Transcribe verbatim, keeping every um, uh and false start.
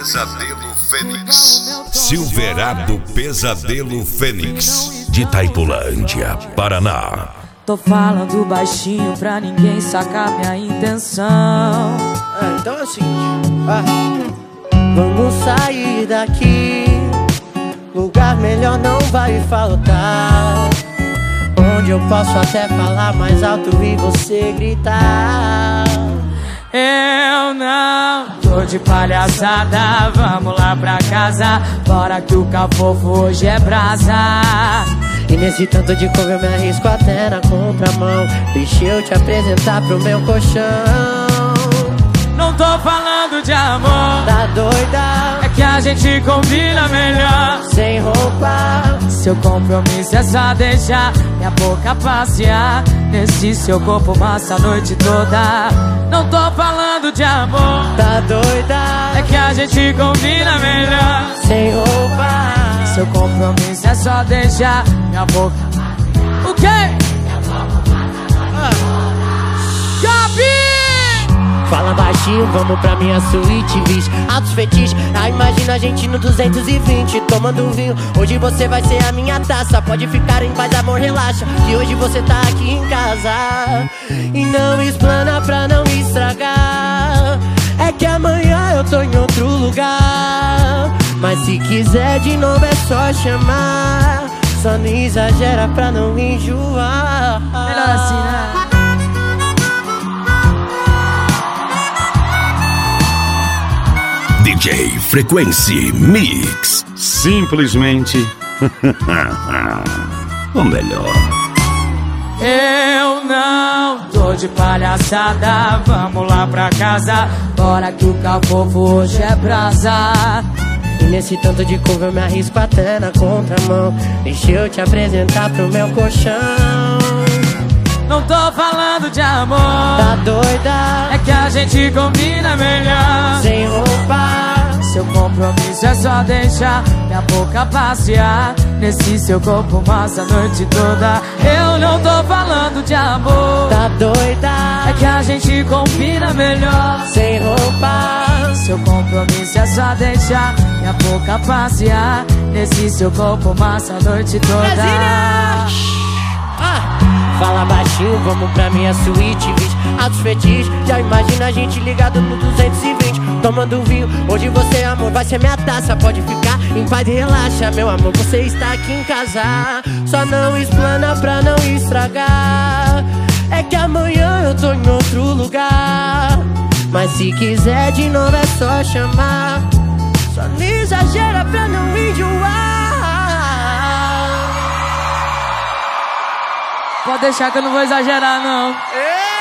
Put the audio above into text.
Pesadelo Fênix. Silverado Pesadelo Fênix, de Itaipulândia, Paraná. Tô falando baixinho pra ninguém sacar minha intenção. Ah, então é o seguinte, ah, vamos sair daqui, lugar melhor não vai faltar, onde eu posso até falar mais alto e você gritar. Eu não tô de palhaçada, vamos lá pra casa, bora que o cafofo hoje é brasa. E nesse tanto de couve eu me arrisco até na contramão, deixa eu te apresentar pro meu colchão. Não tô falando de amor, tá doida? É que a gente combina melhor sem roupa. Seu compromisso é só deixar minha boca passear nesse seu corpo massa a noite toda. Não tô falando de amor, tá doida? É que a gente combina melhor sem roupa. Seu compromisso é só deixar minha boca. O quê? Ah. Gabi! Fala baixinho, vamos pra minha suíte, bicho. Altos fetiches, ah, imagina a gente no duzentos e vinte tomando vinho. Hoje você vai ser a minha taça, pode ficar em paz, amor, relaxa, que hoje você tá aqui em casa. E não explana pra não estragar, é que amanhã eu tô em outro lugar. Mas se quiser de novo é só chamar, só não exagera pra não enjoar. Melhor assim, né? D J Frequency Mix. Simplesmente o melhor. Eu não tô de palhaçada, vamos lá pra casa, bora que o cafofo hoje é brasa. E nesse tanto de couve eu me arrisco até na contramão, deixa eu te apresentar pro meu colchão. Não tô falando de amor, tá doida? É que a gente combina melhor sem roupa. Seu compromisso é só deixar minha boca passear nesse seu corpo massa a noite toda. Eu não tô falando de amor, tá doida? É que a gente combina melhor sem roupa. Seu compromisso é só deixar minha boca passear nesse seu corpo massa a noite toda. Fala baixinho, vamos pra minha suíte, bicho. Altos fetiches, já imagina a gente ligado no duzentos e vinte tomando vinho. Hoje você, amor, vai ser minha taça, pode ficar em paz e relaxa, meu amor, você está aqui em casa. Só não explana pra não estragar, é que amanhã eu tô em outro lugar. Mas se quiser de novo é só chamar, só não exagera pra não enjoar. Pode deixar que eu não vou exagerar, não. Ei!